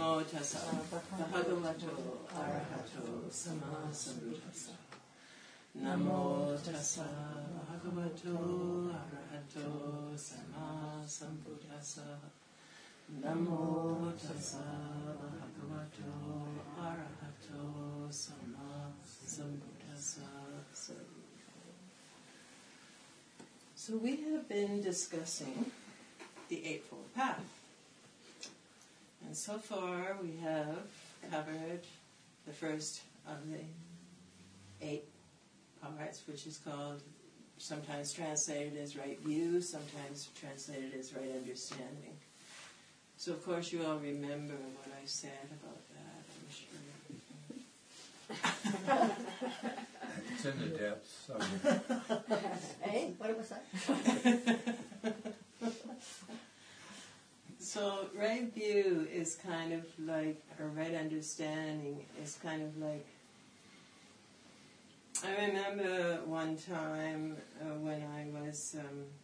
Namo tassa bhagavato arahato sama sambuddhassa. Namo tassa bhagavato arahato sama sambuddhassa. Namo tassa bhagavato arahato sama sambuddhassa. So we have been discussing the Eightfold Path. And so far we have covered the first of the 8 parts, which is called, sometimes translated as right view, sometimes translated as right understanding. So of course you all remember what I said about that, I'm sure. It's in the depths. Hey, what was that? So right view is kind of like, or right understanding is kind of like, I remember one time when I was,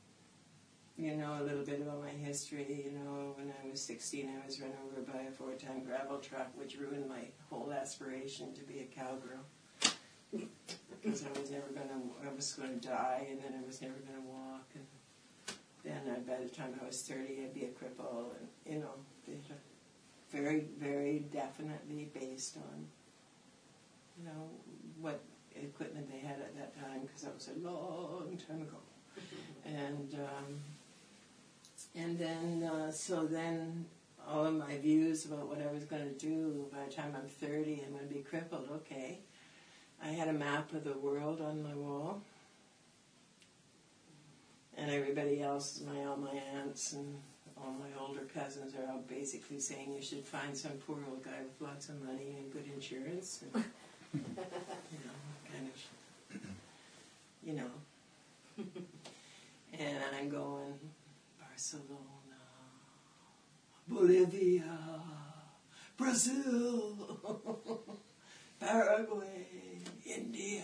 a little bit about my history, when I was 16 I was run over by a 4-ton gravel truck, which ruined my whole aspiration to be a cowgirl. Because I was going to die, and then I was never going to walk, and then by the time I was 30 I'd be a cripple, and very, very definitely based on what equipment they had at that time, because that was a long time ago. So then all of my views about what I was going to do by the time I'm 30, I'm going to be crippled. Okay. I had a map of the world on my wall, and everybody else, all my aunts and all my older cousins are all basically saying you should find some poor old guy with lots of money and good insurance, and, and I'm going, Barcelona, Bolivia, Brazil, Paraguay, India,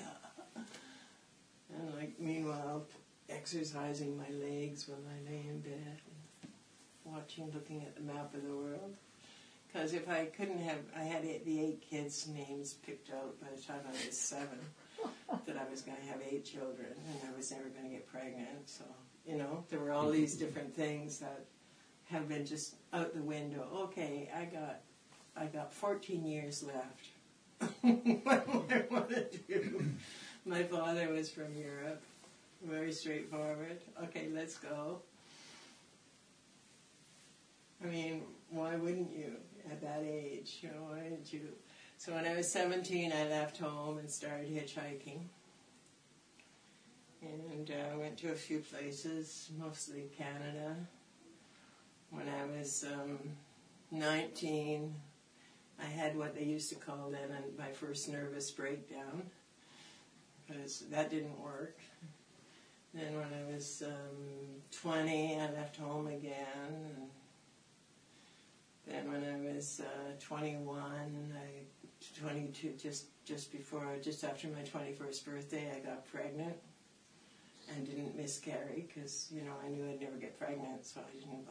and meanwhile exercising my legs while I lay in bed, looking at the map of the world. Because if I couldn't have, I had the 8 kids' names picked out by the time I was 7, that I was going to have 8 children, and I was never going to get pregnant. So, there were all these different things that have been just out the window. Okay, I got 14 years left. What do I want to do? My father was from Europe. Very straightforward. Okay, let's go. I mean, why wouldn't you at that age? Why didn't you? So when I was 17, I left home and started hitchhiking. And I went to a few places, mostly Canada. When I was 19, I had what they used to call then my first nervous breakdown, because that didn't work. Then when I was 20, I left home again. Then when I was 21, 22, just after my 21st birthday, I got pregnant and didn't miscarry, because, I knew I'd never get pregnant, so I didn't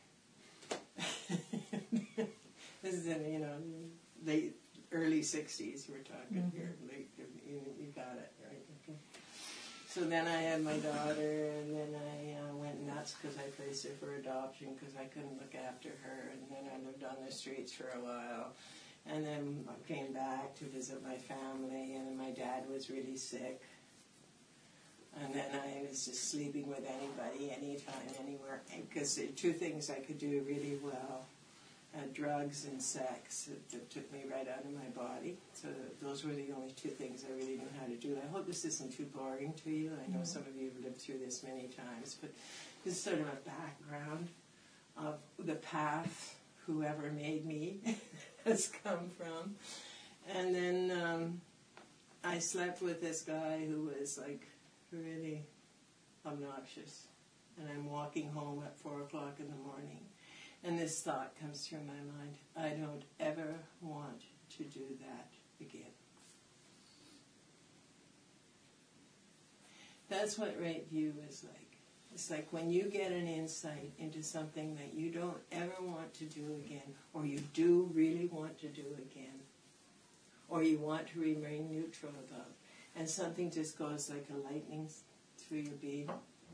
bother. This is in, late, early 60s we're talking here. Late, you got it, right? Okay. So then I had my daughter, and then I went nuts because I placed her for adoption because I couldn't look after her, and then I lived on the streets for a while. And then I came back to visit my family, and my dad was really sick. And then I was just sleeping with anybody, anytime, anywhere, because there are 2 things I could do really well. Drugs and sex that took me right out of my body. So those were the only 2 things I really knew how to do. I hope this isn't too boring to you. I know some of you have lived through this many times, but this is sort of a background of the path whoever made me has come from. And then I slept with this guy who was really obnoxious. And I'm walking home at 4 o'clock in the morning. And this thought comes through my mind: I don't ever want to do that again. That's what right view is like. It's like when you get an insight into something that you don't ever want to do again, or you do really you want to do again, or you want to remain neutral about, and something just goes like a lightning through your being.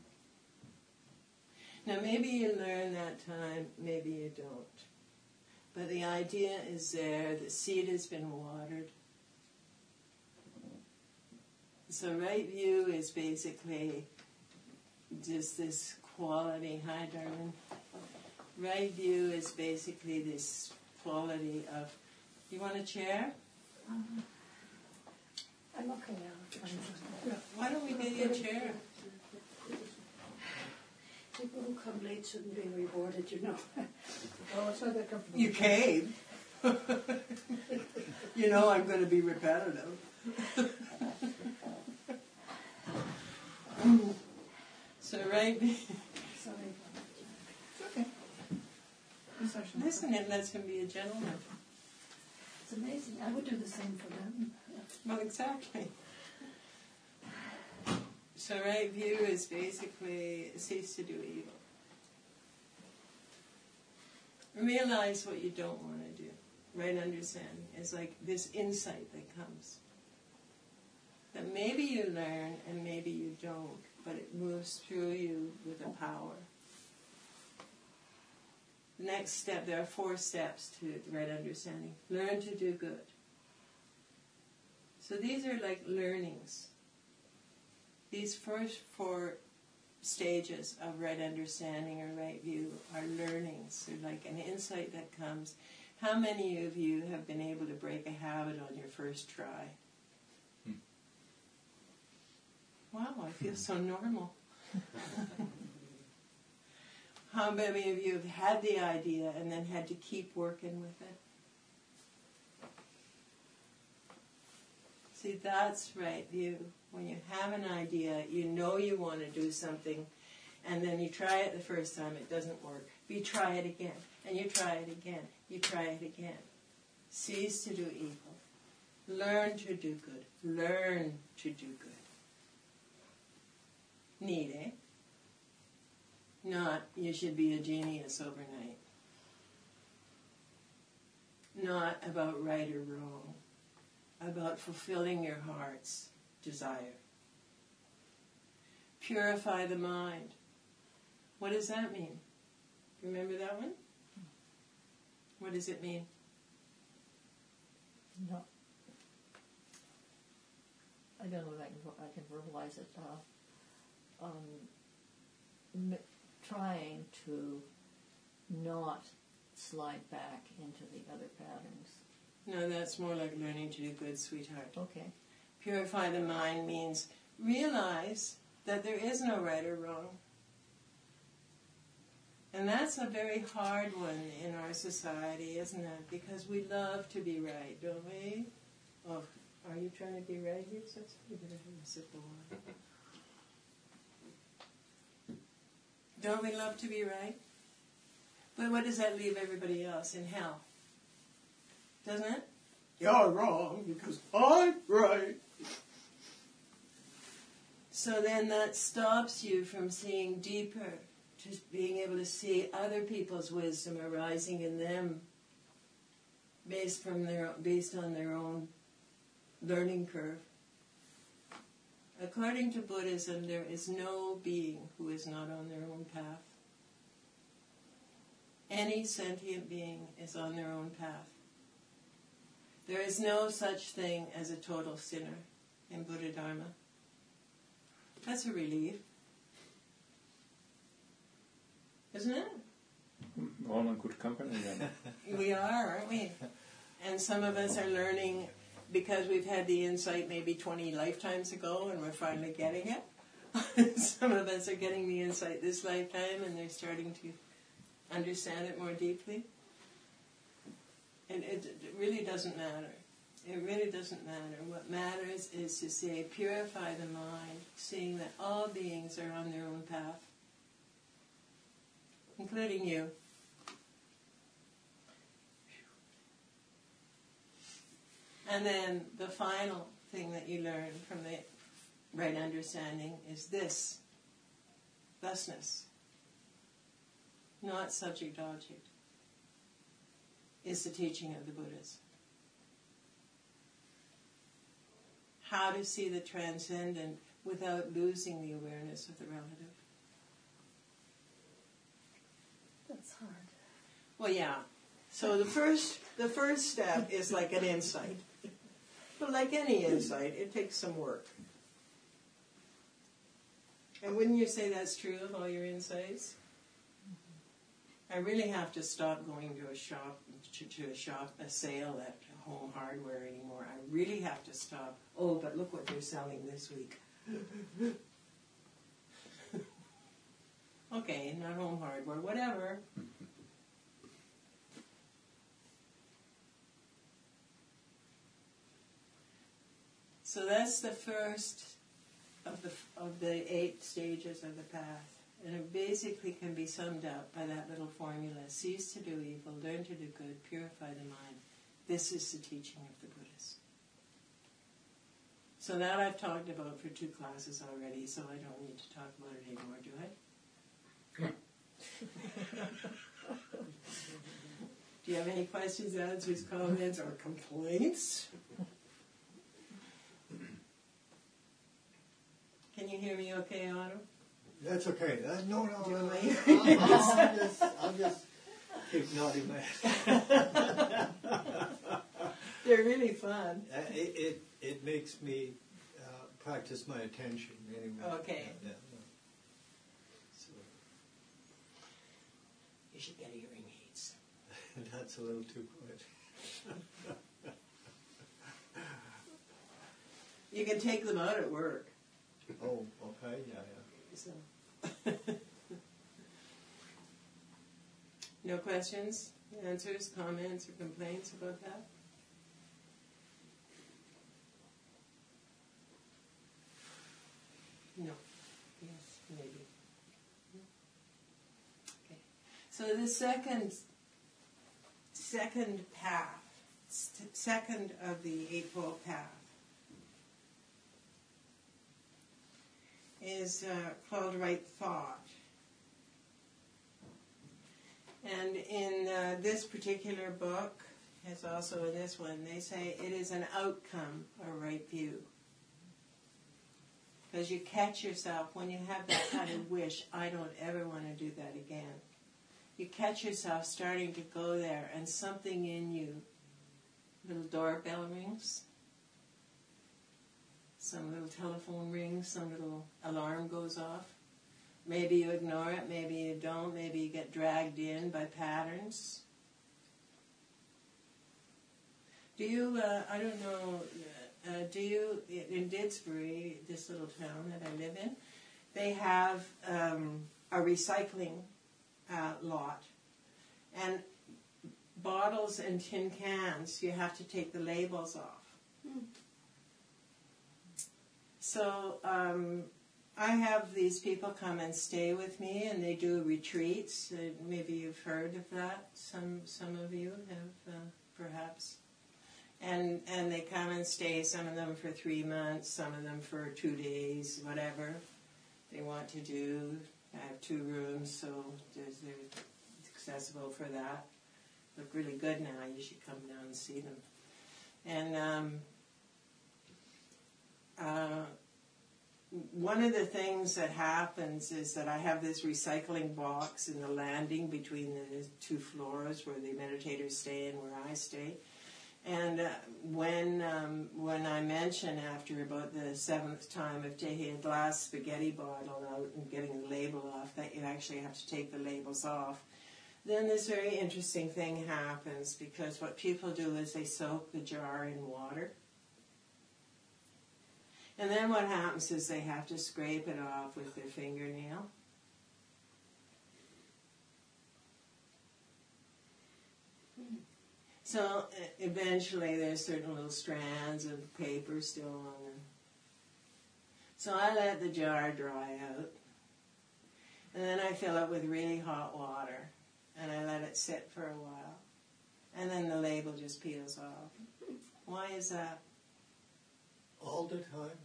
Now maybe you learn that time, maybe you don't. But the idea is there, the seed has been watered. So right view is basically just this quality. Hi, darling. Right view is basically this quality of, you want a chair? I'm okay now. Why don't we get you a chair? People who come late shouldn't be rewarded, you know. Oh, it's not that comfortable. You came. You know I'm going to be repetitive. So right, Sorry. it's okay. Listen, it lets him be a gentleman. It's amazing. I would do the same for them. Well, exactly. So right view is basically cease to do evil. Realize what you don't want to do. Right understanding is like this insight that comes. That maybe you learn and maybe you don't, but it moves through you with a power. The next step, there are 4 steps to right understanding. Learn to do good. So these are like learnings. These first 4 stages of right understanding or right view are learnings. They're like an insight that comes. How many of you have been able to break a habit on your first try? Wow, I feel so normal. How many of you have had the idea and then had to keep working with it? See, that's right view. When you have an idea, you know you want to do something, and then you try it the first time, it doesn't work. You try it again, and you try it again. You try it again. Cease to do evil. Learn to do good. Learn to do good. Need, eh? Not, you should be a genius overnight. Not about right or wrong. About fulfilling your heart's desire. Purify the mind. What does that mean? Remember that one? What does it mean? No. I don't know if I can verbalize it. Trying to not slide back into the other patterns. No, that's more like learning to do good, sweetheart. Okay. Purify the mind means realize that there is no right or wrong. And that's a very hard one in our society, isn't it? Because we love to be right, don't we? Oh, are you trying to be right here? So you better have a sip of water. Don't we love to be right? But what does that leave everybody else? In hell. Doesn't it? You're wrong because I'm right. So then that stops you from seeing deeper, to being able to see other people's wisdom arising in them based on their own learning curve. According to Buddhism, there is no being who is not on their own path. Any sentient being is on their own path. There is no such thing as a total sinner in Buddha Dharma. That's a relief. Isn't it? All in good company then. We are, aren't we? And some of us are learning because we've had the insight maybe 20 lifetimes ago and we're finally getting it. Some of us are getting the insight this lifetime and they're starting to understand it more deeply. And it really doesn't matter. It really doesn't matter. What matters is to say, purify the mind, seeing that all beings are on their own path, including you. And then the final thing that you learn from the right understanding is this: thusness, not subject-object. is the teaching of the Buddhas. How to see the transcendent without losing the awareness of the relative. That's hard. Well, yeah. So the first step is like an insight. But like any insight, it takes some work. And wouldn't you say that's true of all your insights? I really have to stop going to a shop, a sale at Home Hardware anymore. I really have to stop. Oh, but look what they're selling this week. Okay, not Home Hardware, whatever. So that's the first of the 8 stages of the path. And it basically can be summed up by that little formula. Cease to do evil, learn to do good, purify the mind. This is the teaching of the Buddhists. So that I've talked about for 2 classes already, so I don't need to talk about it anymore, do I? Do you have any questions, answers, comments, or complaints? Can you hear me okay, Otto? That's okay. No. Do you want my I'll just keep nodding my head. They're really fun. It makes me practice my attention anyway. Okay. Yeah. So You should get hearing aids. that's a little too quiet. You can take them out at work. Oh, okay. Yeah. So. No questions, answers, comments, or complaints about that? No. Yes, maybe. Okay. So the second path, second of the Eightfold Path, is called right thought. And in this particular book, as also in this one, they say it is an outcome of right view. Because you catch yourself when you have that kind of wish, I don't ever want to do that again. You catch yourself starting to go there, and something in you, little doorbell rings, some little telephone rings, some little alarm goes off. Maybe you ignore it, maybe you don't, maybe you get dragged in by patterns. Do you, I don't know, do you, in Didsbury, this little town that I live in, they have a recycling lot. And bottles and tin cans, you have to take the labels off. So I have these people come and stay with me, and they do retreats. Maybe you've heard of that. Some of you have, perhaps. And they come and stay, some of them for 3 months, some of them for 2 days, whatever they want to do. I have 2 rooms, so they're accessible for that. Look really good now. You should come down and see them. And one of the things that happens is that I have this recycling box in the landing between the 2 floors where the meditators stay and where I stay. And when I mention after about the 7th time of taking a glass spaghetti bottle out and getting the label off, that you actually have to take the labels off, then this very interesting thing happens, because what people do is they soak the jar in water. And then what happens is they have to scrape it off with their fingernail. So eventually there's certain little strands of paper still on them. So I let the jar dry out. And then I fill it with really hot water. And I let it sit for a while. And then the label just peels off. Why is that? All the time.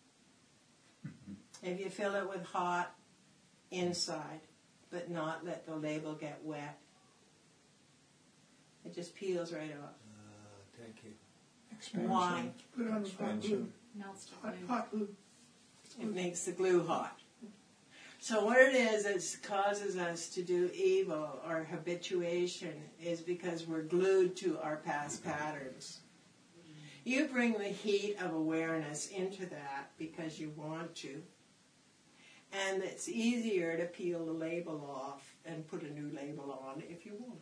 If you fill it with hot inside, but not let the label get wet, It just peels right off. Thank you. Expansion. Why? Put it on the hot glue. Expansion. Melts the Hot, glue. hot glue. It makes the glue hot. So what it is that causes us to do evil or habituation is because we're glued to our past patterns. You bring the heat of awareness into that because you want to. And it's easier to peel the label off and put a new label on if you want.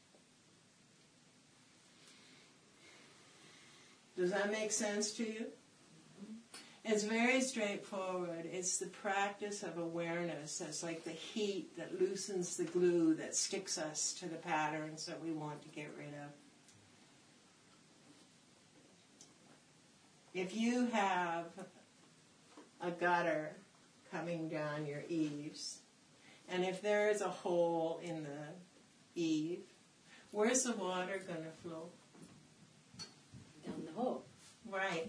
Does that make sense to you? It's very straightforward. It's the practice of awareness that's like the heat that loosens the glue that sticks us to the patterns that we want to get rid of. If you have a gutter coming down your eaves, and if there is a hole in the eave, where's the water going to flow? Down the hole. Right.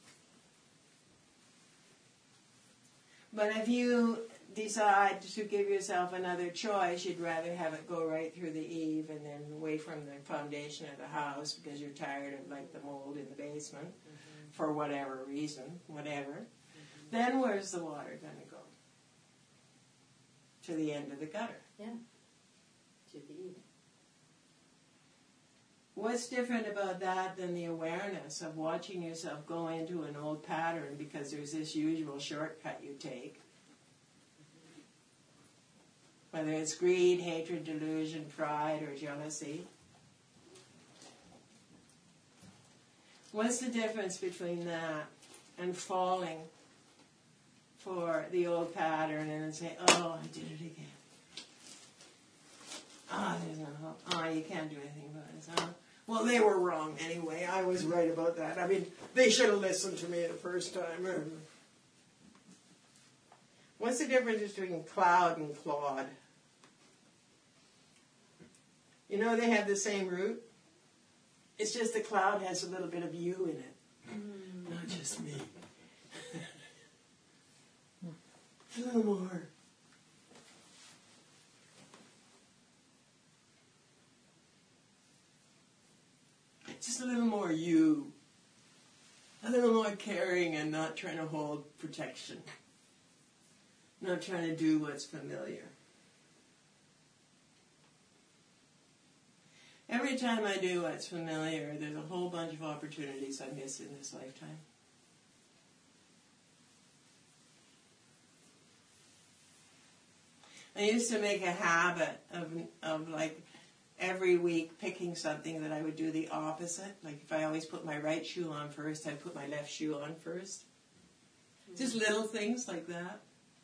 But if you decide to give yourself another choice, you'd rather have it go right through the eave and then away from the foundation of the house because you're tired of like the mold in the basement for whatever reason, whatever. Then where's the water going to go? To the end of the gutter. Yeah. To the eave. What's different about that than the awareness of watching yourself go into an old pattern because there's this usual shortcut you take? Whether it's greed, hatred, delusion, pride, or jealousy. What's the difference between that and falling for the old pattern and then say, oh, I did it again. There's no hope. You can't do anything about this. Well, they were wrong anyway. I was right about that. I mean, they should have listened to me the first time. What's the difference between cloud and clod? You know they have the same root? It's just the cloud has a little bit of you in it. Not just me. A little more. Just a little more you. A little more caring and not trying to hold protection. Not trying to do what's familiar. Every time I do what's familiar, there's a whole bunch of opportunities I miss in this lifetime. I used to make a habit of like every week picking something that I would do the opposite. Like if I always put my right shoe on first, I'd put my left shoe on first. Just little things like that.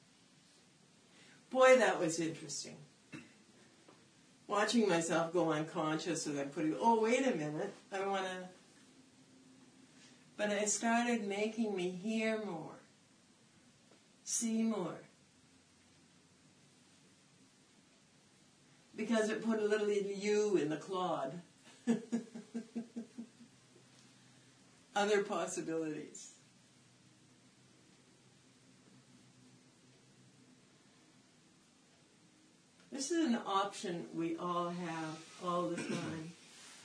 Boy, that was interesting. Watching myself go unconscious as I'm putting, wait a minute, I want to... But it started making me hear more, see more. Because it put a little you in the clod. Other possibilities. This is an option we all have all the time.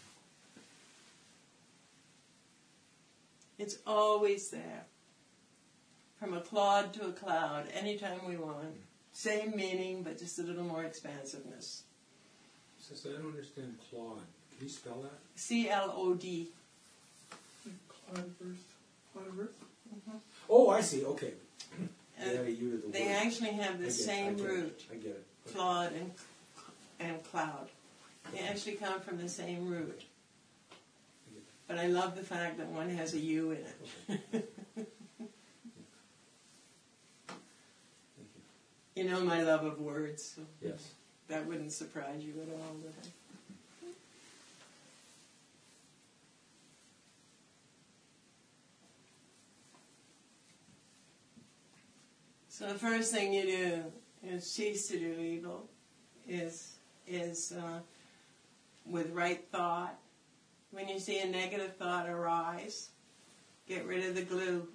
It's always there. From a clod to a cloud, anytime we want. Same meaning, but just a little more expansiveness. Sister, I don't understand clod. Can you spell that? C-L-O-D. Cloud burst. Cloud burst. Oh, I see. Okay. They add a U to the They word. actually have the same root. I get it. Clod and cloud. They actually come from the same root. But I love the fact that one has a U in it. Thank you. You know my love of words, so Yes. that wouldn't surprise you at all, would it? So the first thing you do is cease to do evil, is with right thought. When you see a negative thought arise, get rid of the glue.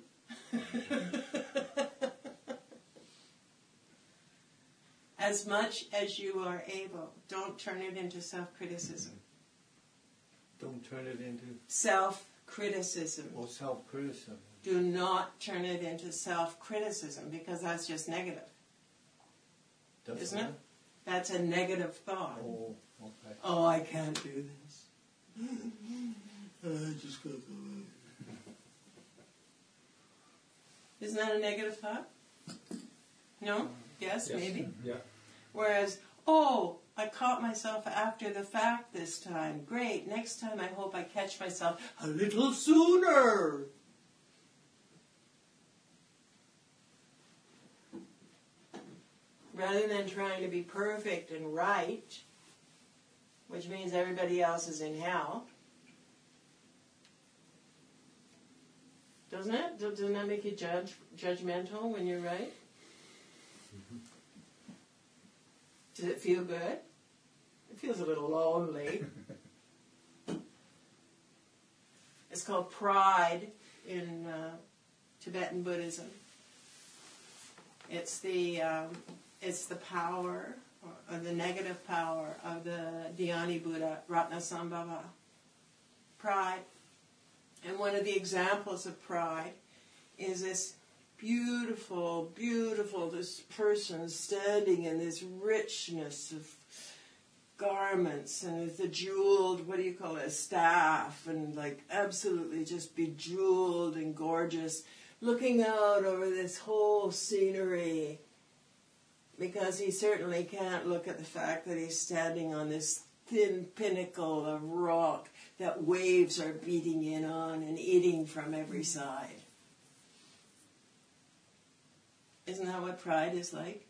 As much as you are able. Don't turn it into self-criticism. Don't turn it into self-criticism. or self-criticism. Do not turn it into self-criticism, because that's just negative. Isn't it? That's a negative thought. Oh, okay. Oh, I can't do this. I just can't do it. Isn't that a negative thought? No? Yes, maybe? Yeah. Whereas, oh, I caught myself after the fact this time. Great. Next time I hope I catch myself a little sooner. Rather than trying to be perfect and right, which means everybody else is in hell. Doesn't it? Doesn't that make you judgmental when you're right? Does it feel good? It feels a little lonely. It's called pride in Tibetan Buddhism. It's the power, or the negative power of the Dhyani Buddha, Ratnasambhava. Pride. And one of the examples of pride is this beautiful, this person standing in this richness of garments and with the jeweled, what do you call it, a staff, and like absolutely just bejeweled and gorgeous, looking out over this whole scenery, because he certainly can't look at the fact that he's standing on this thin pinnacle of rock that waves are beating in on and eating from every side. Isn't that what pride is like?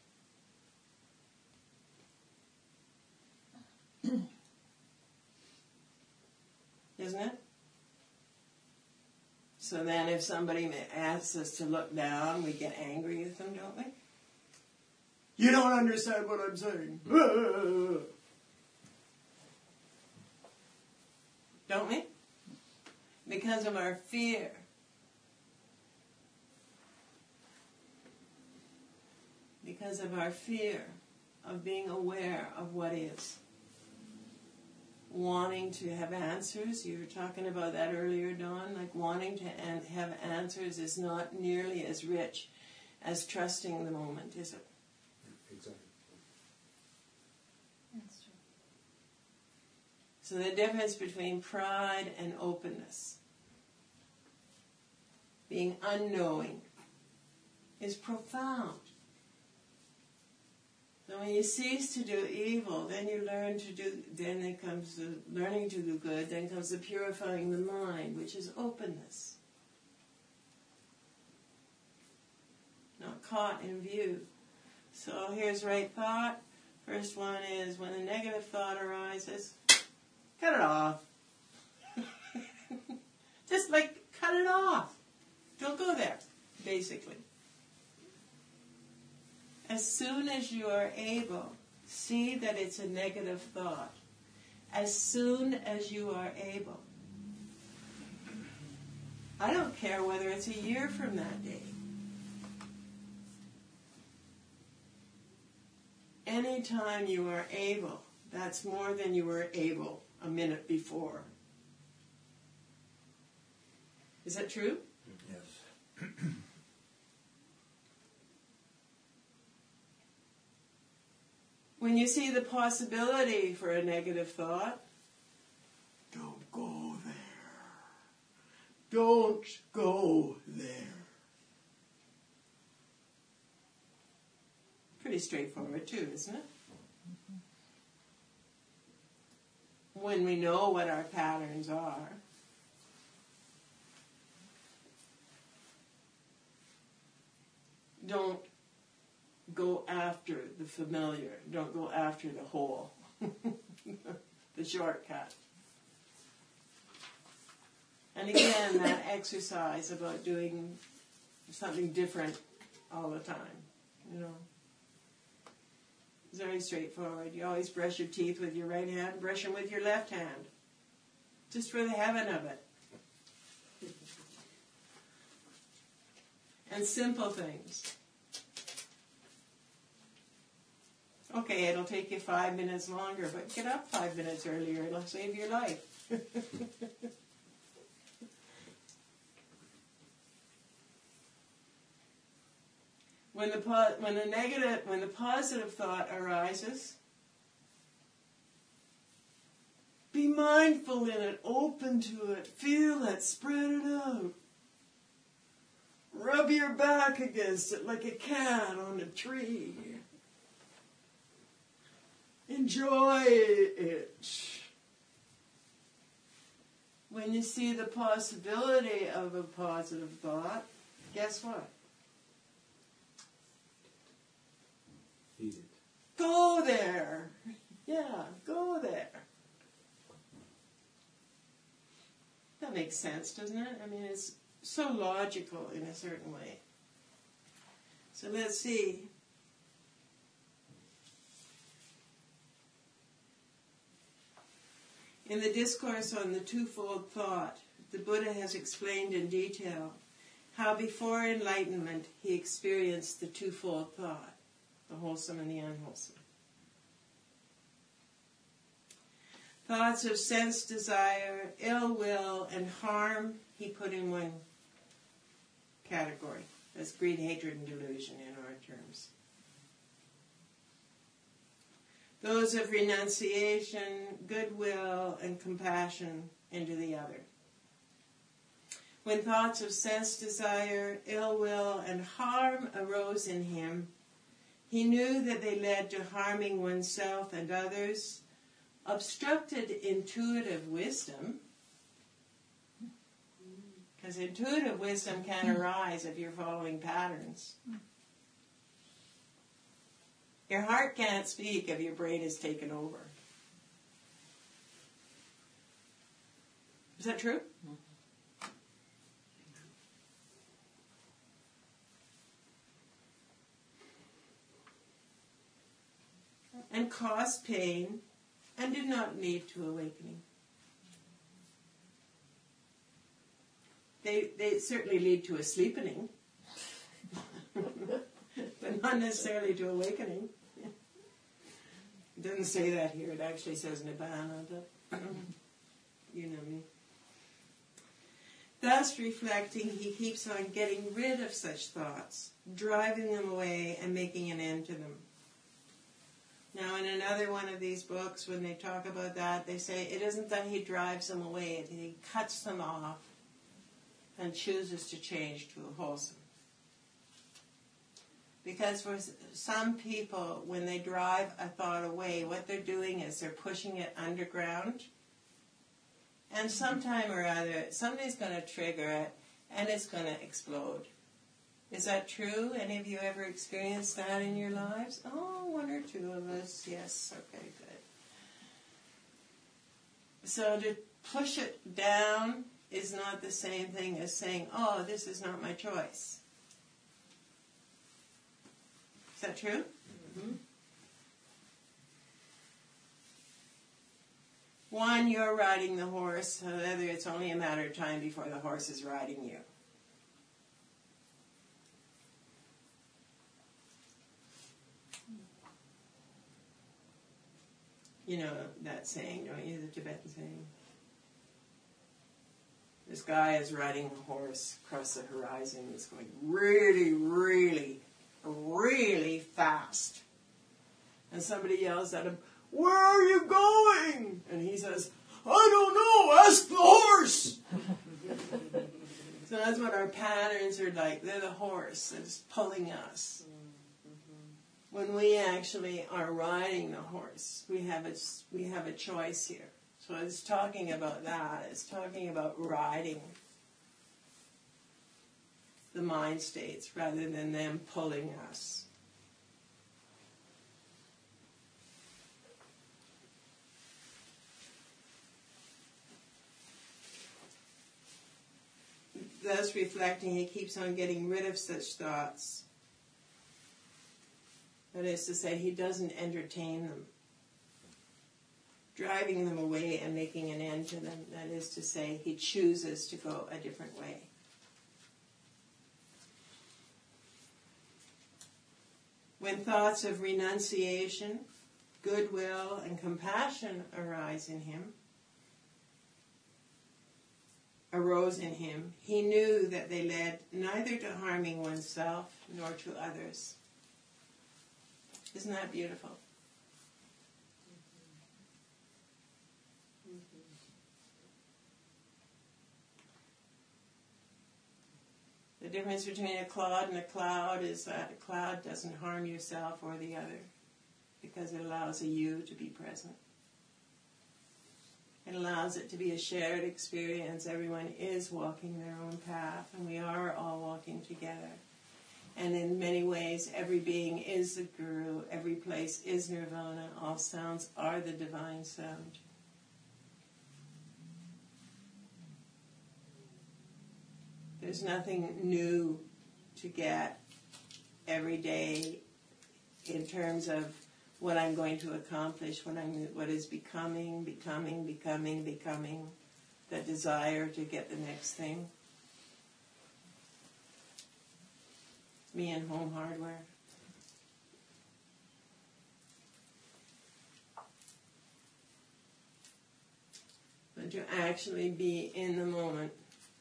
Isn't it? So then if somebody asks us to look down, we get angry with them, don't we? You don't understand what I'm saying. Don't we? Because of our fear. Because of our fear of being aware of what is. Wanting to have answers. You were talking about that earlier, Dawn. Like wanting to have answers is not nearly as rich as trusting the moment, is it? Exactly. That's true. So the difference between pride and openness, being unknowing, is profound. So when you cease to do evil, then you learn to do, then it comes the learning to do good, then comes the purifying the mind, which is openness. Not caught in view. So here's right thought. First one is when a negative thought arises, cut it off. Just like cut it off. Don't go there, basically. As soon as you are able, see that it's a negative thought. As soon as you are able. I don't care whether it's a year from that day. Anytime you are able, that's more than you were able a minute before. Is that true? Yes. When you see the possibility for a negative thought, don't go there. Don't go there. Pretty straightforward too, isn't it? When we know what our patterns are, don't go after the familiar. Don't go after the hole. The shortcut. And again, that exercise about doing something different all the time, you know. It's very straightforward. You always brush your teeth with your right hand, brush them with your left hand. Just for the heaven of it. And simple things. Okay, it'll take you 5 minutes longer, but get up 5 minutes earlier. It'll save your life. When the positive thought arises, be mindful in it, open to it, feel it, spread it out. Rub your back against it like a cat on a tree. Enjoy it. When you see the possibility of a positive thought, guess what? Feed it. Go there. Yeah, go there. That makes sense, doesn't it? I mean, it's so logical in a certain way. So let's see. In the discourse on the twofold thought, the Buddha has explained in detail how before enlightenment he experienced the twofold thought, the wholesome and the unwholesome. Thoughts of sense desire, ill will, and harm he put in one category. That's greed, hatred, and delusion in our terms. Those of renunciation, goodwill, and compassion into the other. When thoughts of sense desire, ill will, and harm arose in him, he knew that they led to harming oneself and others, obstructed intuitive wisdom, because intuitive wisdom can arise if you're following patterns. Your heart can't speak if your brain is taken over. Is that true? And caused pain and did not lead to awakening. They certainly lead to a sleepening, but not necessarily to awakening. It doesn't say that here. It actually says nibbana, but you know me. Thus reflecting, he keeps on getting rid of such thoughts, driving them away and making an end to them. Now, in another one of these books, when they talk about that, they say it isn't that he drives them away, he cuts them off and chooses to change to a wholesome. Because for some people, when they drive a thought away, what they're doing is they're pushing it underground. And sometime or other, somebody's going to trigger it, and it's going to explode. Is that true? Any of you ever experienced that in your lives? Oh, one or two of us. Yes, okay, good. So to push it down is not the same thing as saying, oh, this is not my choice. Is that true? Mm-hmm. One, you're riding the horse. The other, it's only a matter of time before the horse is riding you. You know that saying, don't you? The Tibetan saying. This guy is riding a horse across the horizon. He's going really, really, really fast. And somebody yells at him, "Where are you going?" And he says, "I don't know, ask the horse." So that's what our patterns are like. They're the horse that's pulling us. When we actually are riding the horse, we have a choice here. So it's talking about that. It's talking about riding the mind states rather than them pulling us. Thus reflecting, he keeps on getting rid of such thoughts. That is to say, he doesn't entertain them, driving them away and making an end to them. That is to say, he chooses to go a different way. When thoughts of renunciation, goodwill, and compassion arise in him, arose in him, he knew that they led neither to harming oneself nor to others. Isn't that beautiful? The difference between a clod and a cloud is that a cloud doesn't harm yourself or the other because it allows a you to be present. It allows it to be a shared experience. Everyone is walking their own path, and we are all walking together. And in many ways, every being is the Guru, every place is Nirvana, all sounds are the divine sound. There's nothing new to get every day in terms of what I'm going to accomplish, what is becoming, the desire to get the next thing. Me and Home Hardware. But to actually be in the moment.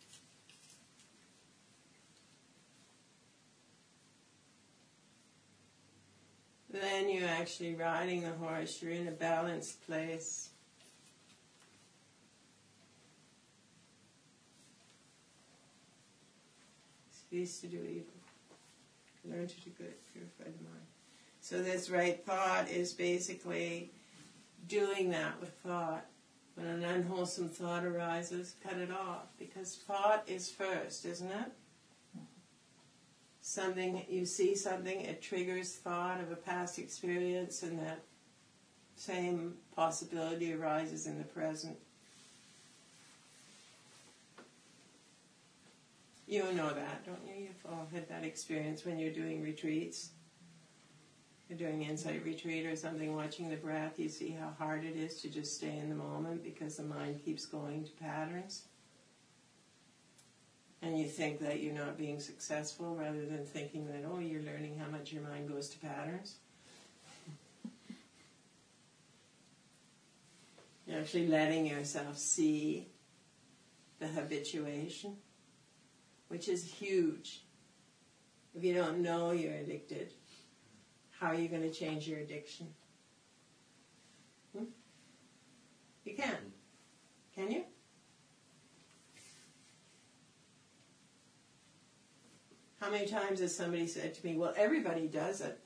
Then you're actually riding the horse, you're in a balanced place. Cease to do evil. Learn to do good, purify the mind. So this right thought is basically doing that with thought. When an unwholesome thought arises, cut it off. Because thought is first, isn't it? Something, you see something, it triggers thought of a past experience, and that same possibility arises in the present. You know that, don't you? You've all had that experience when you're doing retreats. You're doing insight retreat or something, watching the breath, you see how hard it is to just stay in the moment because the mind keeps going to patterns. And you think that you're not being successful rather than thinking that, oh, you're learning how much your mind goes to patterns. You're actually letting yourself see the habituation, which is huge. If you don't know you're addicted, how are you going to change your addiction? You can. Can you? How many times has somebody said to me, well, everybody does it.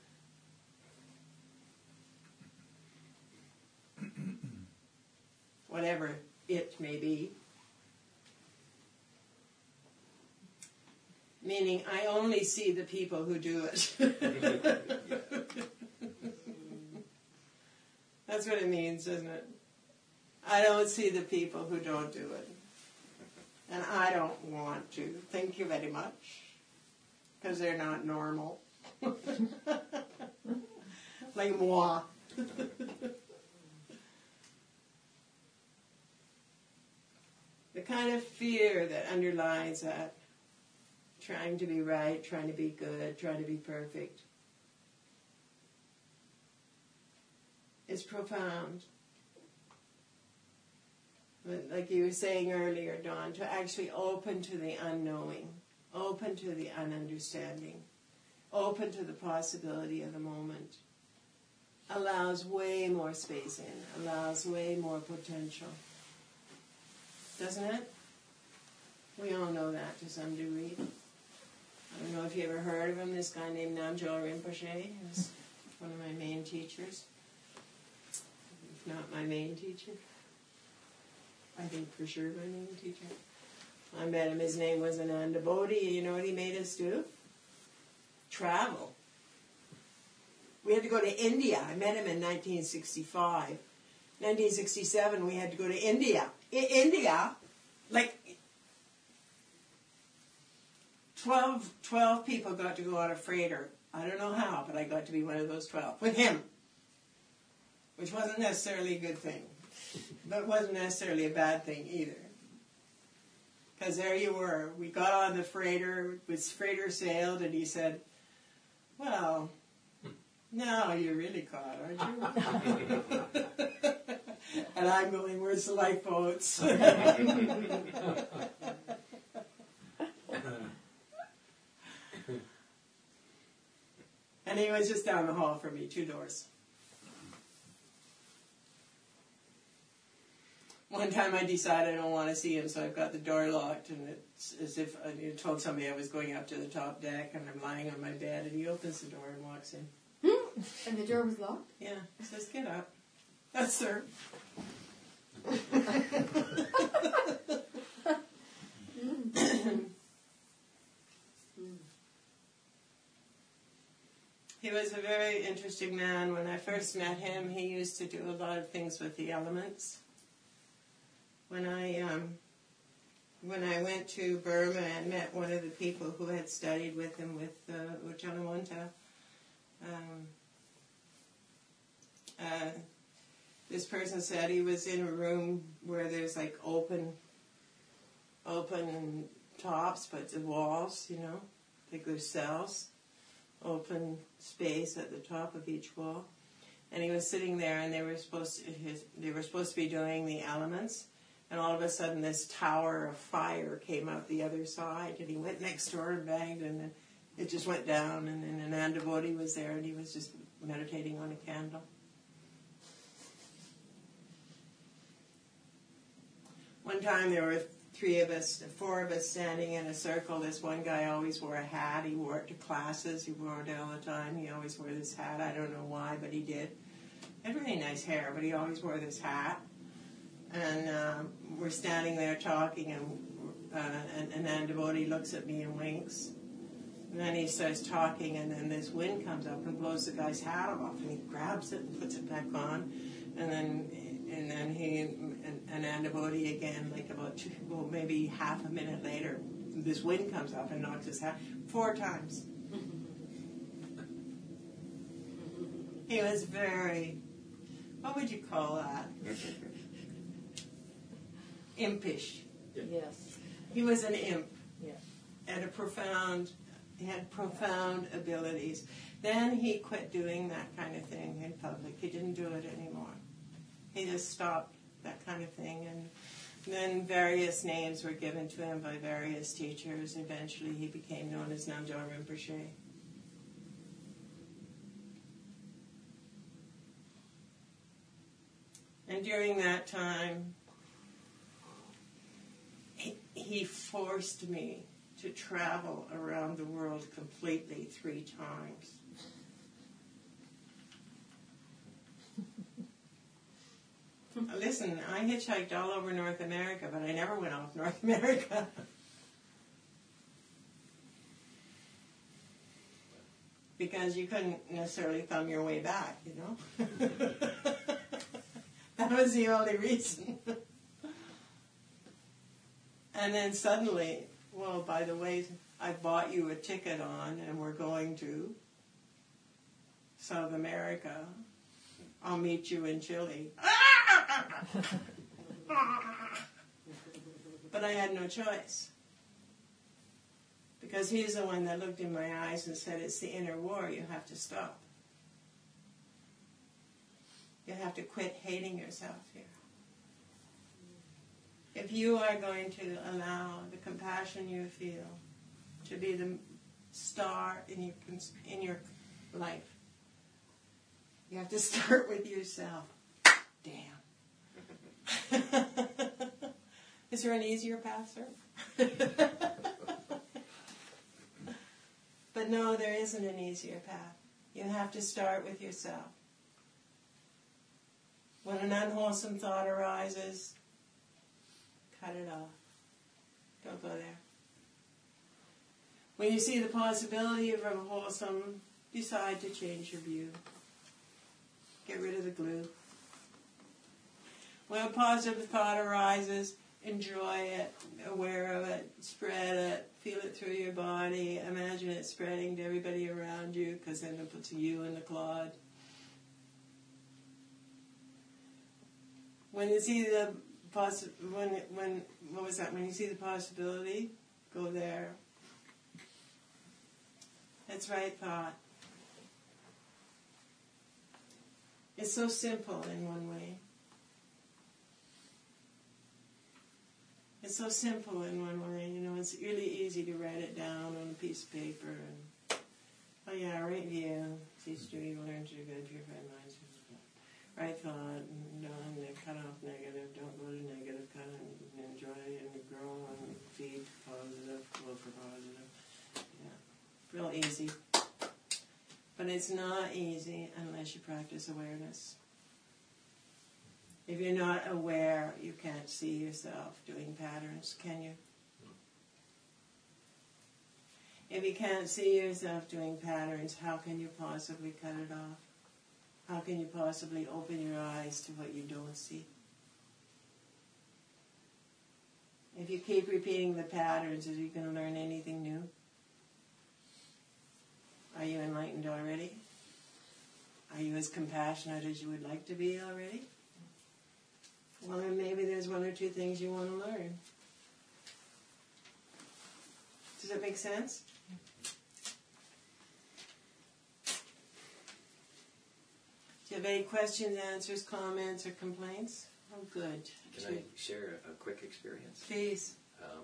Whatever it may be. Meaning, I only see the people who do it. That's what it means, isn't it? I don't see the people who don't do it. And I don't want to. Thank you very much. Because they're not normal. Like moi. The kind of fear that underlies that, trying to be right, trying to be good, trying to be perfect, is profound. But like you were saying earlier, Dawn, to actually open to the unknowing, open to the ununderstanding, open to the possibility of the moment, allows way more space in, allows way more potential. Doesn't it? We all know that to some degree. I don't know if you ever heard of him, this guy named Namgyal Rinpoche. He's one of my main teachers. If not my main teacher. I think for sure my main teacher. I met him, his name was Ananda Bodhi. You know what he made us do? Travel. We had to go to India. I met him in 1965. 1967, we had to go to India. In India, like 12 people got to go on a freighter. I don't know how, but I got to be one of those 12 with him, which wasn't necessarily a good thing, but wasn't necessarily a bad thing either. Because there you were. We got on the freighter, this freighter sailed, and he said, well, now you're really caught, aren't you? And I'm going, where's the lifeboats? And he was just down the hall from me, 2 doors. One time I decided I don't want to see him, so I've got the door locked, and it's as if I told somebody I was going up to the top deck, and I'm lying on my bed, and he opens the door and walks in. And the door was locked? Yeah, he says, "Get up." That's sir. He was a very interesting man. When I first met him, he used to do a lot of things with the elements. When I went to Burma and met one of the people who had studied with him, with Ujjalamunta, this person said he was in a room where there's like open tops, but the walls, like there's cells, open space at the top of each wall. And he was sitting there, and they were supposed to be doing the elements. And all of a sudden, this tower of fire came out the other side, and he went next door and banged, and then it just went down. And then Ananda Bodhi was there, and he was just meditating on a candle. One time there were 4 of us standing in a circle. This one guy always wore a hat. He wore it to classes. He wore it all the time. He always wore this hat. I don't know why, but he did. He had really nice hair, but he always wore this hat. And we're standing there talking, and Ananda Bodhi looks at me and winks. And then he starts talking, and then this wind comes up and blows the guy's hat off, and he grabs it and puts it back on. And then he and Ananda Bodhi again, like maybe half a minute later, this wind comes up and knocks his hat 4 times. He was very, what would you call that? Impish. Yes. He was an imp. Yes. He had profound abilities. Then he quit doing that kind of thing in public. He didn't do it anymore. He just stopped that kind of thing. And then various names were given to him by various teachers. Eventually he became known as Namgyal Rinpoche. And during that time, he forced me to travel around the world completely 3 times. Listen, I hitchhiked all over North America, but I never went off North America. Because you couldn't necessarily thumb your way back, That was the only reason. And then suddenly, well, by the way, I bought you a ticket on, and we're going to South America. I'll meet you in Chile. But I had no choice. Because he's the one that looked in my eyes and said, it's the inner war, you have to stop. You have to quit hating yourself here. If you are going to allow the compassion you feel to be the star in your life, you have to start with yourself. Damn. Is there an easier path, sir? But no, there isn't an easier path. You have to start with yourself. When an unwholesome thought arises, cut it off. Don't go there. When you see the possibility of a wholesome, decide to change your view. Get rid of the glue. When a positive thought arises, enjoy it, aware of it, spread it, feel it through your body, imagine it spreading to everybody around you, because then it puts you in the cloud. When you see the when you see the possibility, go there. That's right thought. It's so simple in one way. It's so simple in one way. It's really easy to write it down on a piece of paper. And Oh yeah, right view. Teach, do evil, learn to do good, purify minds. Right thought, don't cut off negative, don't go to negative, cut and enjoy and grow and feed positive, flow for positive. Yeah, real easy. But it's not easy unless you practice awareness. If you're not aware, you can't see yourself doing patterns, can you? If you can't see yourself doing patterns, how can you possibly cut it off? How can you possibly open your eyes to what you don't see? If you keep repeating the patterns, are you going to learn anything new? Are you enlightened already? Are you as compassionate as you would like to be already? Well, then maybe there's one or two things you want to learn. Does that make sense? Do you have any questions, answers, comments, or complaints? Oh, good. Can I share a quick experience? Please.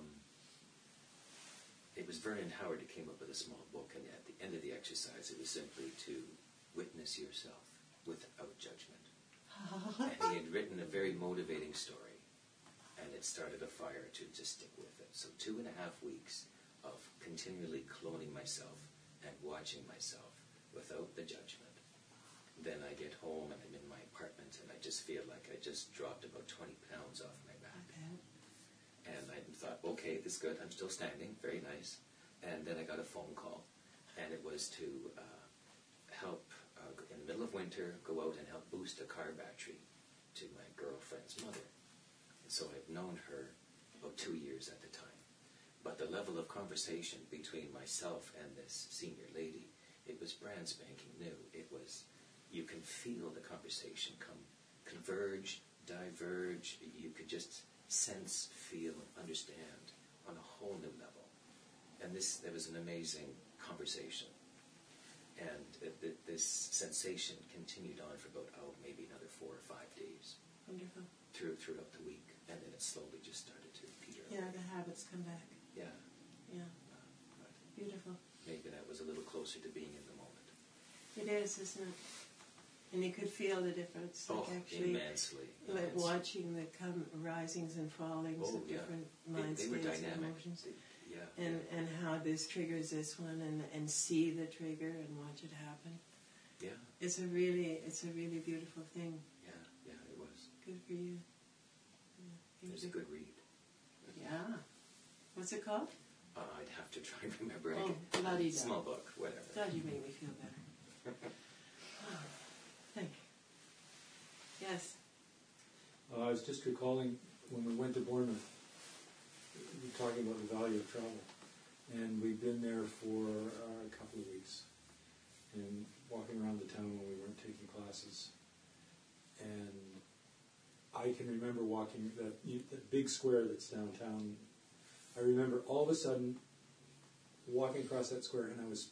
It was Vernon Howard who came up with a small book, and at the end of the exercise, it was simply to witness yourself without judgment. And he had written a very motivating story, and it started a fire to just stick with it. So 2.5 weeks of continually cloning myself and watching myself without the judgment. Then I get home and I'm in my apartment and I just feel like I just dropped about 20 pounds off my back. Okay. And I thought, okay, this is good. I'm still standing. Very nice. And then I got a phone call, and it was to help, in the middle of winter, go out and help boost a car battery to my girlfriend's mother. And so I've known her about 2 years at the time. But the level of conversation between myself and this senior lady, it was brand spanking new. It was, you can feel the conversation converge, diverge. You could just sense, feel, understand on a whole new level. And there was an amazing conversation. And this sensation continued on for about, maybe another 4 or 5 days. Wonderful. Throughout the week. And then it slowly just started to peter out. Yeah, the habits come back. Yeah. Yeah. Beautiful. Maybe that was a little closer to being in the moment. It is, isn't it? And you could feel the difference. Like actually, immensely. Like watching the risings and fallings of different mind they were states and dynamic. emotions. Yeah. And how this triggers this one, and see the trigger and watch it happen. Yeah. It's a really beautiful thing. Yeah, it was. Good for you. It was a good read. Yeah. What's it called? I'd have to try and remember. Bloody Small book, whatever. God, you made me feel better. Thank you. Yes. I was just recalling when we went to Bournemouth, we were talking about the value of travel. And we'd been there for a couple of weeks and walking around the town when we weren't taking classes. And I can remember walking that big square that's downtown. I remember all of a sudden walking across that square, and I was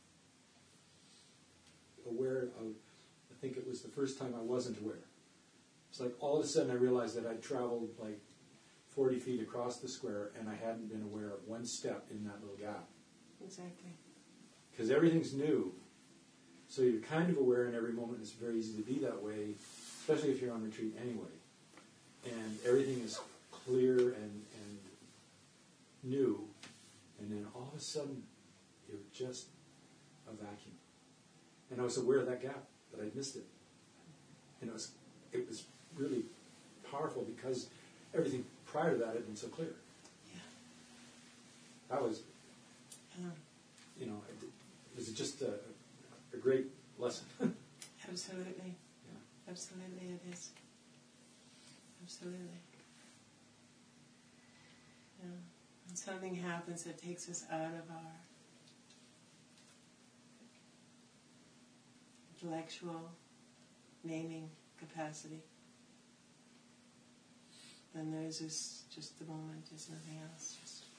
aware of, I think it was the first time I wasn't aware. It's like all of a sudden I realized that I'd traveled like 40 feet across the square, and I hadn't been aware of one step in that little gap. Exactly. Because everything's new. So you're kind of aware in every moment. It's very easy to be that way, especially if you're on retreat anyway. And everything is clear and new. And then all of a sudden, you're just a vacuum. And I was aware of that gap, but I'd missed it. And it was really powerful because everything prior to that had been so clear. Yeah. That was, it was just a great lesson. Absolutely. Yeah. Absolutely it is. Absolutely. Yeah. And something happens that takes us out of our intellectual naming capacity. Then there's just the moment, there's nothing else.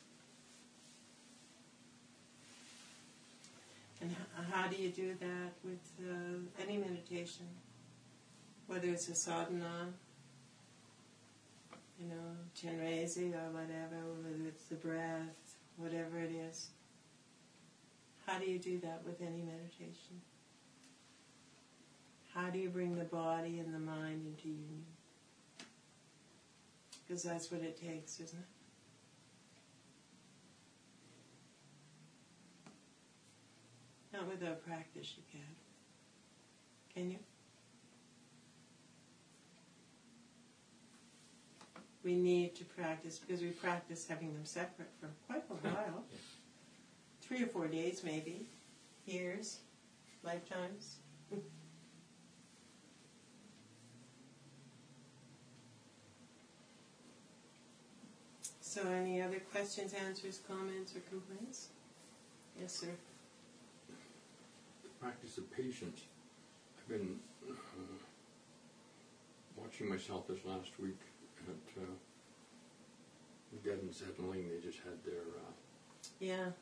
And how do you do that with any meditation? Whether it's a sadhana, Chenrezig or whatever, whether it's the breath, whatever it is. How do you do that with any meditation? How do you bring the body and the mind into union? Because that's what it takes, isn't it? Not without practice, you can. Can you? We need to practice because we practice having them separate for quite a while. 3 or 4 days, maybe. Years. Lifetimes. So any other questions, answers, comments, or complaints? Yes, sir. Practice of patience. I've been watching myself this last week at Devon Settling. They just had their Yeah.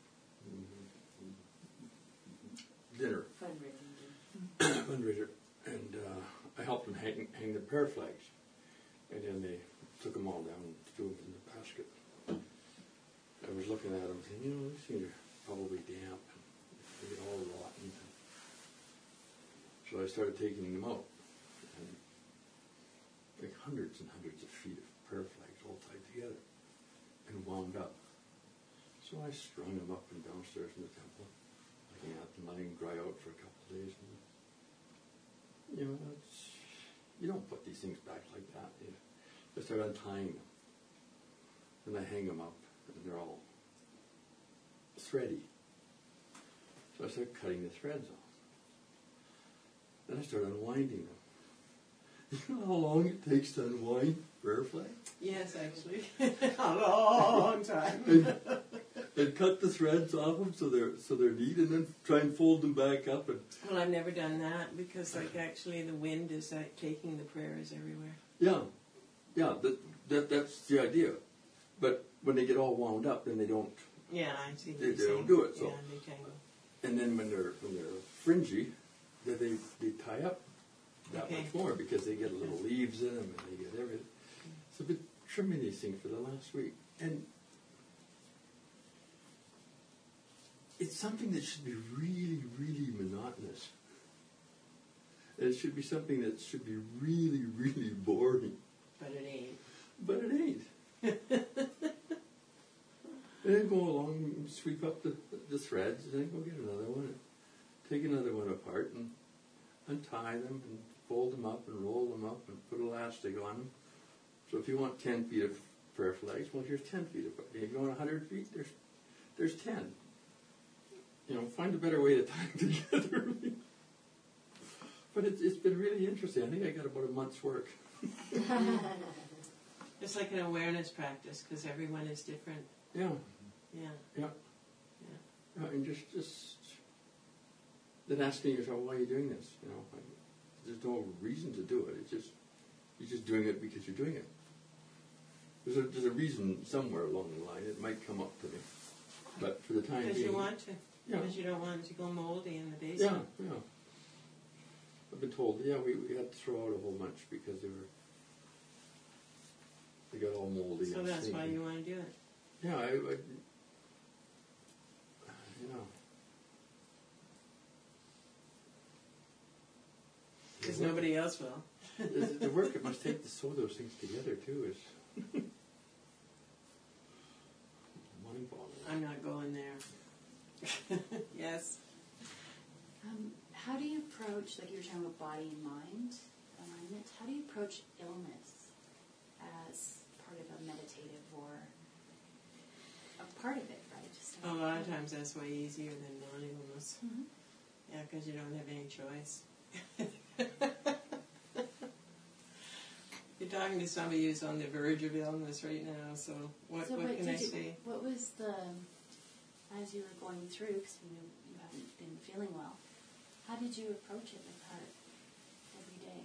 dinner fundraiser, and I helped them hang the prayer flags, and then they took them all down and threw them in the basket. I was looking at them thinking, these things are probably damp and they get all rotten. So I started taking them out, and like hundreds and hundreds of feet of prayer flags all tied together and wound up. So I strung them up and downstairs in the temple, looking at them, letting them dry out for a couple of days. And, you don't put these things back like that. I start untying them, and I hang them up, and they're all thready. So I start cutting the threads off. Then I start unwinding them. You know how long it takes to unwind prayer flag? Yes, actually. A long time. And cut the threads off them so they're neat, and then try and fold them back up. And Well, I've never done that because, actually the wind is taking the prayers everywhere. yeah, that's the idea. But when they get all wound up, then they don't. Yeah, I see. They don't do it. So. Yeah, they tangle. And then when they're fringy, then they tie up that much more because they get little leaves in them and they get everything. So I've been trimming these things for the last week, and it's something that should be really, really monotonous. It should be something that should be really, really boring. But it ain't. But it ain't. And then go along and sweep up the threads, and then go get another one, and take another one apart, and untie them, and fold them up, and roll them up, and put elastic on them. So if you want 10 feet of prayer flags, well, here's 10 feet of it. If you want 100 feet, there's 10. Find a better way to tie them together. But it's been really interesting. I think I got about a month's work. It's like an awareness practice because everyone is different. Yeah. Yeah. And just then asking yourself, why are you doing this? There's no reason to do it. You're just doing it because you're doing it. There's a reason somewhere along the line. It might come up to me, but for the time being, because you want to. Yeah. Because you don't want it to go moldy in the basement. Yeah. I've been told, we had to throw out a whole bunch because they got all moldy. So and that's why stinky. you want to do it. Yeah, Because nobody else will. the work it must take to sew those things together too is mind-boggling. I'm not going there. Yes. How do you approach, like you were talking about body and mind alignment, how do you approach illness as part of a meditative or a part of it, right? Just A lot of times that's way easier than non-illness. Mm-hmm. Yeah, because you don't have any choice. You're talking to somebody who's on the verge of illness right now, so what can I say? What was as you were going through, because you haven't been feeling well, how did you approach it with heart every day?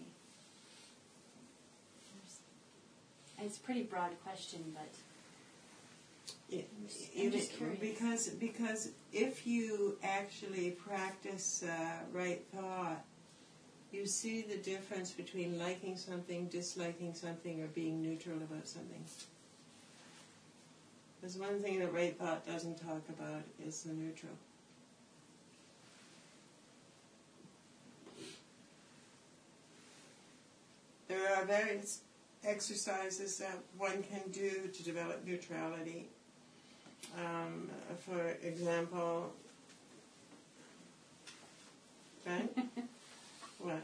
It's a pretty broad question, but I'm just curious. Because if you actually practice right thought, you see the difference between liking something, disliking something, or being neutral about something. There's one thing that right thought doesn't talk about is the neutral. various exercises that one can do to develop neutrality. For example, right? What?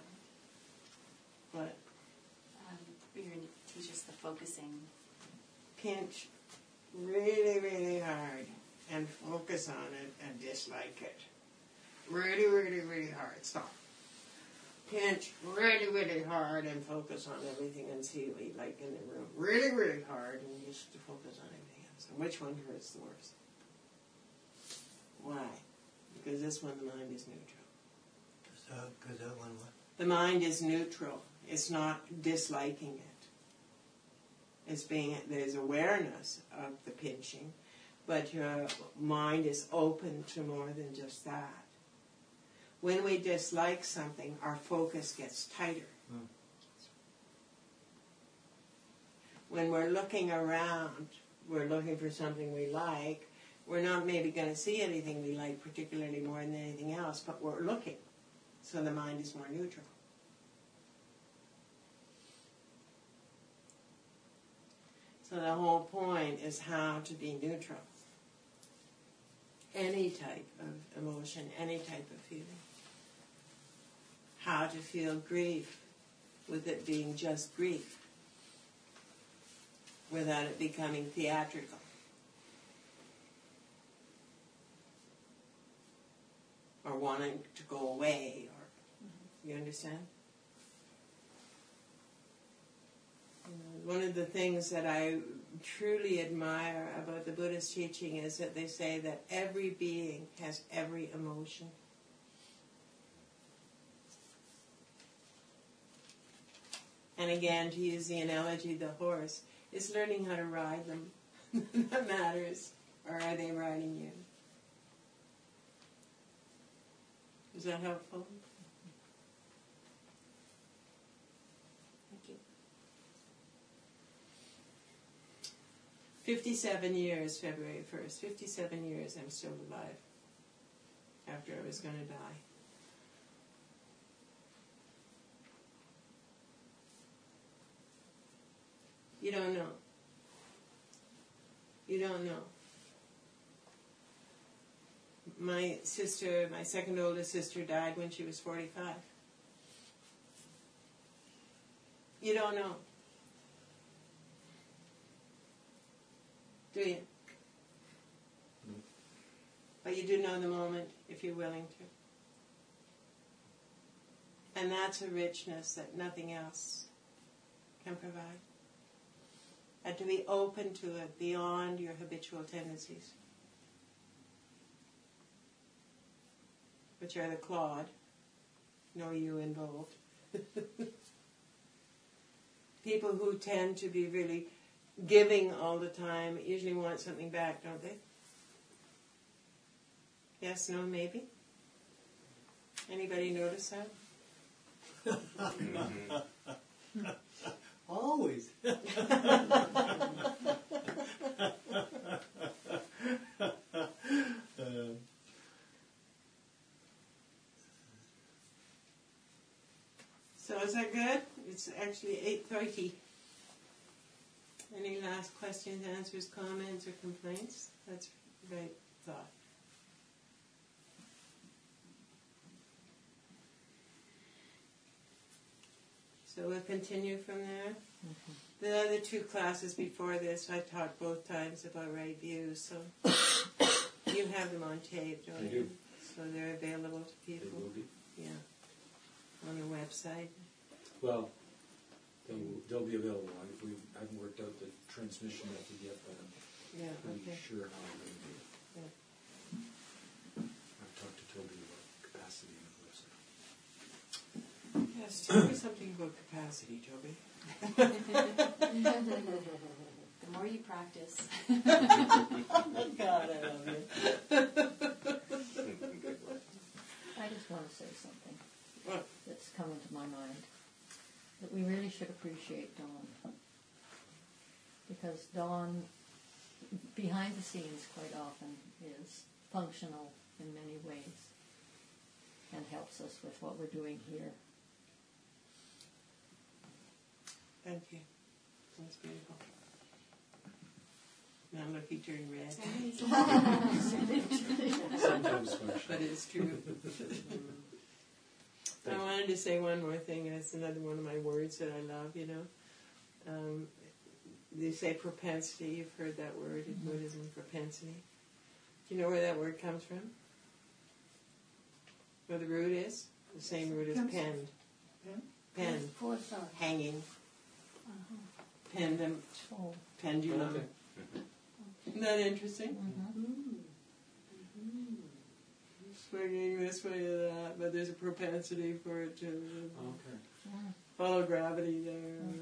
You're going to teach us the focusing. Pinch really, really hard and focus on it and dislike it. Really, really, really hard. Stop. Pinch really, really hard and focus on everything and see what you like in the room. Really, really hard and just to focus on everything else. And which one hurts the worst? Why? Because this one, the mind is neutral. Because that one what? The mind is neutral. It's not disliking it. It's there's awareness of the pinching, but your mind is open to more than just that. When we dislike something, our focus gets tighter. When we're looking around, we're looking for something we like, we're not maybe going to see anything we like particularly more than anything else, but we're looking. So the mind is more neutral. So the whole point is how to be neutral. Any type of emotion, any type of feeling. How to feel grief with it being just grief, without it becoming theatrical. Or wanting to go away, or you understand? One of the things that I truly admire about the Buddhist teaching is that they say that every being has every emotion. And again, to use the analogy of the horse, it's learning how to ride them that matters. Or are they riding you? Is that helpful? Thank you. 57 years, February 1st. 57 years I'm still alive after I was going to die. You don't know. You don't know. My sister, my second oldest sister, died when she was 45. You don't know. Do you? But you do know the moment if you're willing to. And that's a richness that nothing else can provide. And to be open to it beyond your habitual tendencies, which are the clawed, no you involved. People who tend to be really giving all the time usually want something back, don't they? Yes, no, maybe? Anybody notice that? Always. So is that good? It's actually 8:30. Any last questions, answers, comments, or complaints? That's the right thought. So we'll continue from there. Mm-hmm. The other two classes before this, I taught both times about right views, so you have them on tape, don't you? So they're available to people. They will be. Yeah. On the website. Well, they'll be available. I haven't worked out the transmission method yet, but I'm pretty sure how I'm going to do it. Yeah. I've talked to Toby about capacity on the website. Yes, tell me something about capacity, Toby. The more you practice. God, I love you. I just want to say something What? that's come into my mind. That we really should appreciate Dawn. Because Dawn, behind the scenes, quite often is functional in many ways and helps us with what we're doing here. Thank you. That's beautiful. Now look, he turned red. Sometimes function. But it's true. I wanted to say one more thing. It's another one of my words that I love, you know. They say propensity. You've heard that word in Buddhism, propensity. Do you know where that word comes from? Where the root is? The same root as penned. Pen. Forethought. Hanging. Pendulum. Oh. Pendulum. Okay. Isn't that interesting? Mm-hmm. Swinging this way or that, but there's a propensity for it to Okay. follow gravity there.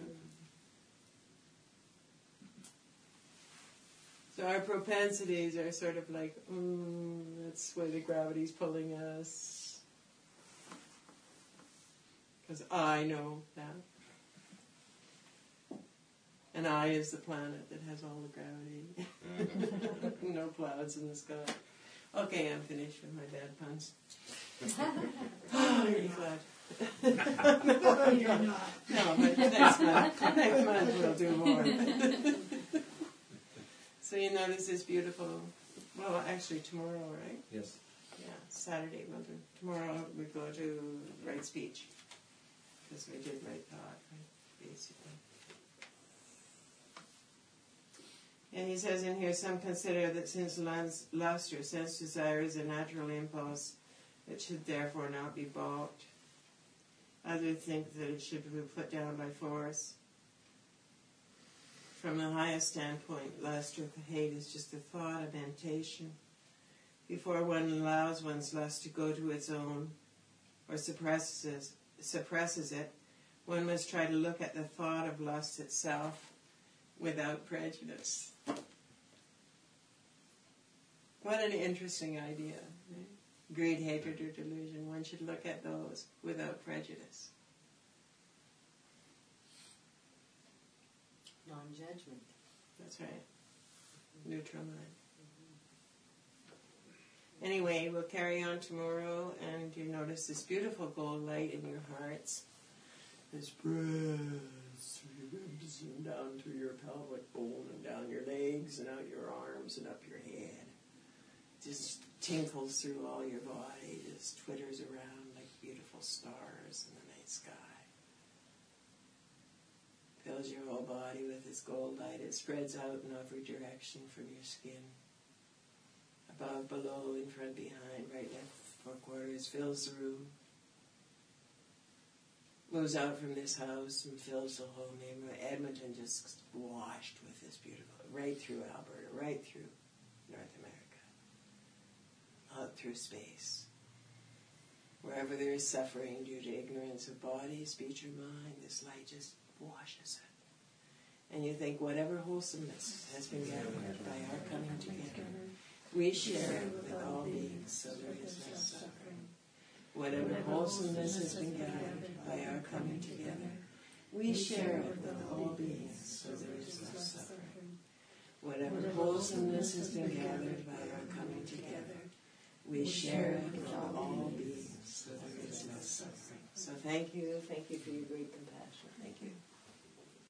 So our propensities are sort of like, that's where the gravity's pulling us. Because I know that. And I is the planet that has all the gravity. No clouds in the sky. Okay, I'm finished with my bad puns. I'm really glad. No, you're not. No, but next month we'll do more. So you notice this beautiful, well, actually tomorrow, right? Yes. Yeah, Saturday. Tomorrow we go to Right Speech. Because we did Right Thought, right? Basically. And he says in here, some consider that since lust or sense desire is a natural impulse, it should therefore not be balked. Others think that it should be put down by force. From the highest standpoint, lust or hate is just a thought, a mentation. Before one allows one's lust to go to its own, or suppresses it, one must try to look at the thought of lust itself without prejudice. What an interesting idea. Right? Greed, hatred, or delusion. One should look at those without prejudice. Non-judgment. That's right. Neutral mind. Anyway, we'll carry on tomorrow, and you notice this beautiful gold light in your hearts. This spreads through your ribs and down through your pelvic bone and down your legs and out your arms and up your head. Just tinkles through all your body, just twitters around like beautiful stars in the night sky. Fills your whole body with this gold light. It spreads out in every direction from your skin. Above, below, in front, behind, right, left, four quarters, fills the room. Moves out from this house and fills the whole neighborhood. Edmonton just washed with this beautiful, right through Alberta, right through North America, out through space. Wherever there is suffering due to ignorance of body, speech, or mind, this light just washes it. And you think whatever wholesomeness has been gathered by our coming together, we share it with all beings, so there is no suffering. Whatever wholesomeness has been gathered by our coming together, we share it with all beings, so there is no suffering. Whatever wholesomeness has been gathered by our coming together, we share it with all beings, so there is no suffering. So thank you for your great compassion. Thank you.